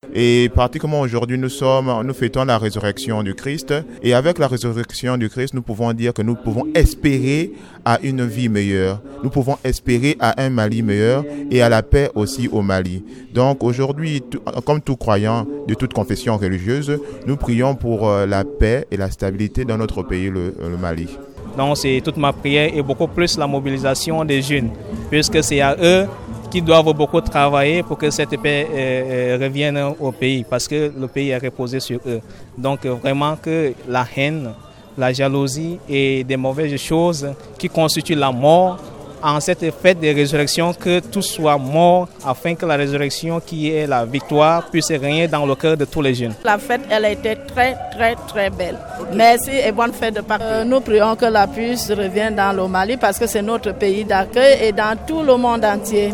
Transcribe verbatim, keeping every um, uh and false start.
Et particulièrement aujourd'hui, nous sommes, nous fêtons la résurrection du Christ. Et avec la résurrection du Christ, nous pouvons dire que nous pouvons espérer à une vie meilleure. Nous pouvons espérer à un Mali meilleur et à la paix aussi au Mali. Donc aujourd'hui, tout, comme tout croyant de toute confession religieuse, nous prions pour la paix et la stabilité dans notre pays, le, le Mali. Donc c'est toute ma prière et beaucoup plus la mobilisation des jeunes, puisque c'est à eux qui doivent beaucoup travailler pour que cette paix euh, revienne au pays, parce que le pays est reposé sur eux. Donc vraiment que la haine, la jalousie et des mauvaises choses qui constituent la mort, en cette fête de résurrection, que tout soit mort afin que la résurrection qui est la victoire puisse régner dans le cœur de tous les jeunes. La fête, elle a été très très très belle. Merci et bonne fête de Pâques. Euh, nous prions que la paix revienne dans le Mali parce que c'est notre pays d'accueil et dans tout le monde entier.